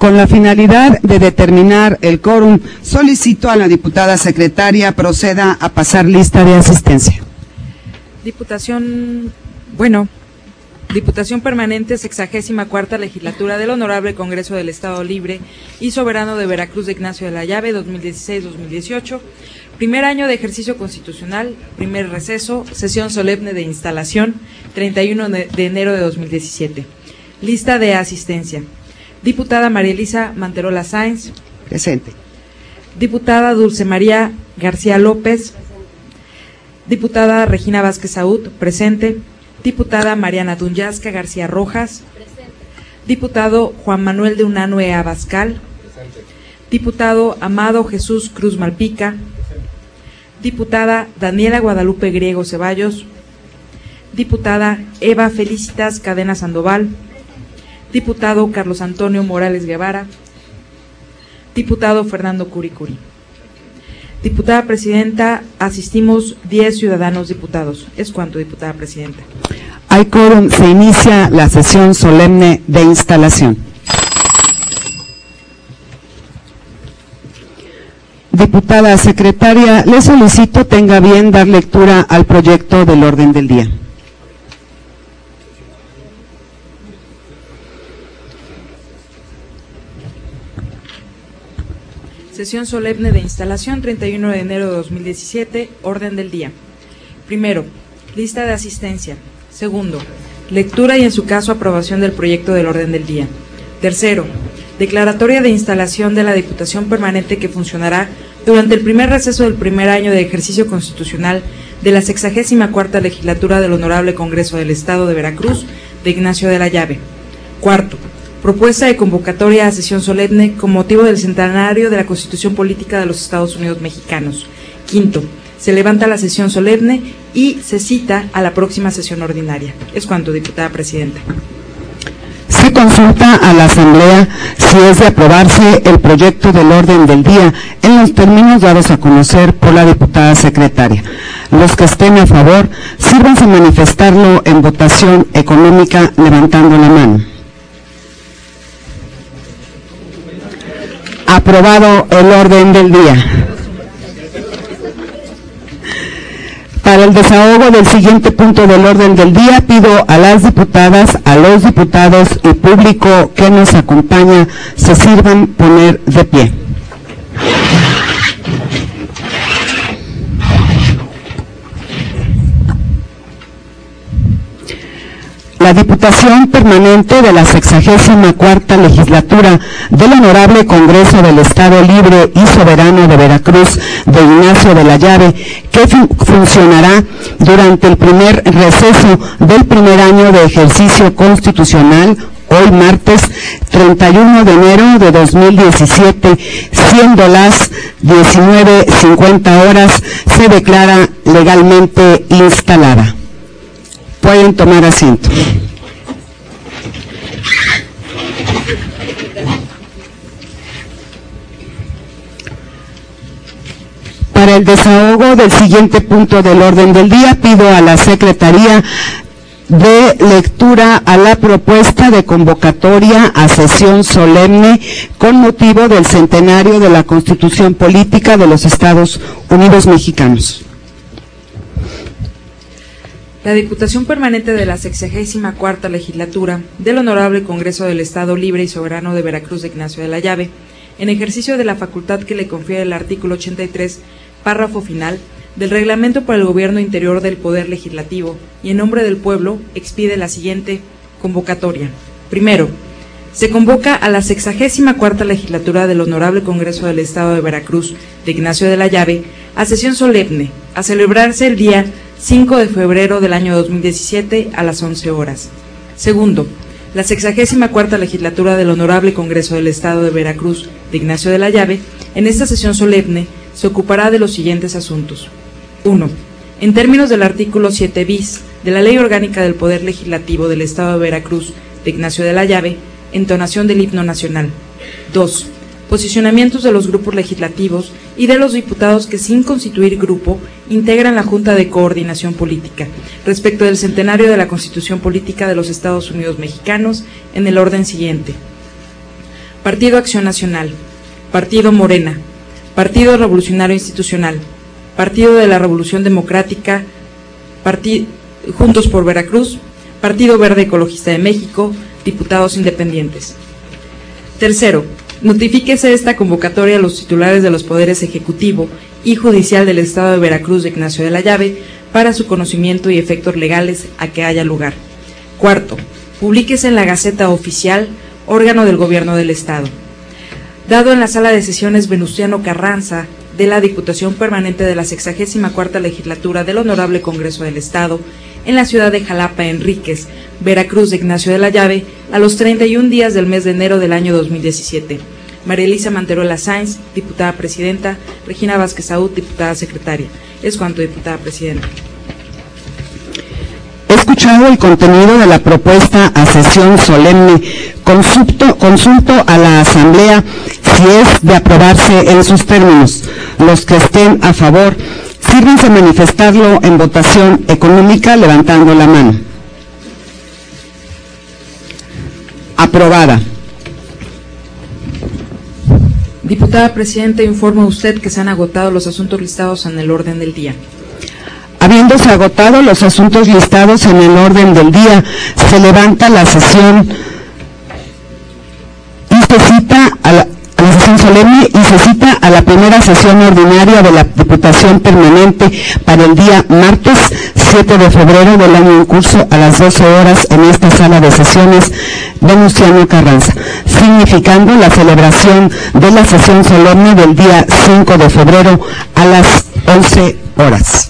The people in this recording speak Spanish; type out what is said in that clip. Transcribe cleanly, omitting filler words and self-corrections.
Con la finalidad de determinar el quórum, solicito a la diputada secretaria proceda a pasar lista de asistencia. Diputación Permanente, 64ª Legislatura del Honorable Congreso del Estado Libre y Soberano de Veracruz de Ignacio de la Llave, 2016-2018, primer año de ejercicio constitucional, primer receso, sesión solemne de instalación, 31 de enero de 2017. Lista de asistencia. Diputada María Elisa Manterola Sáenz. Presente. Diputada Dulce María García López. Diputada Regina Vázquez Saúd, presente. Diputada Mariana Dunyasca García Rojas. Presente. Diputado Juan Manuel de Unanue Abascal. Presente. Diputado Amado Jesús Cruz Malpica. Presente. Diputada Daniela Guadalupe Griego Ceballos. Diputada Eva Felicitas Cadena Sandoval. Diputado Carlos Antonio Morales Guevara. Diputado Fernando Curicuri. Diputada Presidenta, asistimos 10 ciudadanos diputados. Es cuanto, diputada Presidenta. Hay quórum, se inicia la sesión solemne de instalación. Diputada Secretaria, le solicito tenga bien dar lectura al proyecto del orden del día. Sesión solemne de instalación, 31 de enero de 2017, orden del día. Primero, lista de asistencia. Segundo, lectura y en su caso aprobación del proyecto del orden del día. Tercero, declaratoria de instalación de la Diputación Permanente que funcionará durante el primer receso del primer año de ejercicio constitucional de la 64ª Legislatura del Honorable Congreso del Estado de Veracruz de Ignacio de la Llave. Cuarto, propuesta de convocatoria a sesión solemne con motivo del centenario de la Constitución Política de los Estados Unidos Mexicanos. Quinto, se levanta la sesión solemne y se cita a la próxima sesión ordinaria. Es cuanto, diputada Presidenta. Se consulta a la Asamblea si es de aprobarse el proyecto del orden del día en los términos dados a conocer por la diputada secretaria. Los que estén a favor, sírvanse a manifestarlo en votación económica levantando la mano. Aprobado el orden del día. Para el desahogo del siguiente punto del orden del día, pido a las diputadas, a los diputados y público que nos acompaña se sirvan poner de pie. La Diputación Permanente de la 64ª Legislatura del Honorable Congreso del Estado Libre y Soberano de Veracruz de Ignacio de la Llave, que funcionará durante el primer receso del primer año de ejercicio constitucional, hoy martes 31 de enero de 2017, siendo las 19:50 horas, se declara legalmente instalada. Pueden tomar asiento. Para el desahogo del siguiente punto del orden del día, pido a la Secretaría de lectura a la propuesta de convocatoria a sesión solemne con motivo del centenario de la Constitución Política de los Estados Unidos Mexicanos. La Diputación Permanente de la 64ª Legislatura del Honorable Congreso del Estado Libre y Soberano de Veracruz de Ignacio de la Llave, en ejercicio de la facultad que le confiere el artículo 83, párrafo final, del Reglamento para el Gobierno Interior del Poder Legislativo y en nombre del pueblo, expide la siguiente convocatoria. Primero, se convoca a la 64ª Legislatura del Honorable Congreso del Estado de Veracruz de Ignacio de la Llave a sesión solemne, a celebrarse el día 5 de febrero del año 2017 a las 11 horas. Segundo, la 64ª Legislatura del Honorable Congreso del Estado de Veracruz de Ignacio de la Llave, en esta sesión solemne, se ocupará de los siguientes asuntos. 1. En términos del artículo 7 bis de la Ley Orgánica del Poder Legislativo del Estado de Veracruz de Ignacio de la Llave, entonación del himno nacional. 2. Posicionamientos de los grupos legislativos y de los diputados que sin constituir grupo integran la Junta de Coordinación Política respecto del centenario de la Constitución Política de los Estados Unidos Mexicanos en el orden siguiente. Partido Acción Nacional, Partido Morena, Partido Revolucionario Institucional, Partido de la Revolución Democrática, Juntos por Veracruz, Partido Verde Ecologista de México, diputados independientes. Tercero, notifíquese esta convocatoria a los titulares de los poderes ejecutivo y judicial del Estado de Veracruz de Ignacio de la Llave para su conocimiento y efectos legales a que haya lugar. Cuarto, publíquese en la Gaceta Oficial, órgano del Gobierno del Estado. Dado en la Sala de Sesiones Venustiano Carranza de la Diputación Permanente de la 64ª Legislatura del Honorable Congreso del Estado, en la ciudad de Jalapa, Enríquez, Veracruz de Ignacio de la Llave, a los 31 días del mes de enero del año 2017. María Elisa Manterola Sáenz, diputada presidenta. Regina Vázquez Saúd, diputada secretaria. Es cuanto, diputada presidenta. He escuchado el contenido de la propuesta a sesión solemne. Consulto a la Asamblea si es de aprobarse en sus términos. Los que estén a favor, sírvanse a manifestarlo en votación económica levantando la mano. Aprobada. Diputada presidenta, informa usted que se han agotado los asuntos listados en el orden del día. Habiéndose agotado los asuntos listados en el orden del día, se levanta la sesión y se cita a la sesión solemne y se cita a la primera sesión ordinaria de la Diputación Permanente para el día martes 7 de febrero del año en curso a las 12 horas en esta sala de sesiones Venustiano Carranza, significando la celebración de la sesión solemne del día 5 de febrero a las 11 horas.